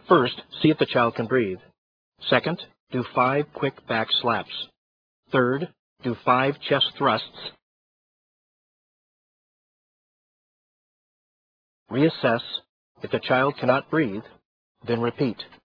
First, see if the child can breathe. Second, do 5 quick back slaps. Third, do 5 chest thrusts. Reassess. If the child cannot breathe, then repeat.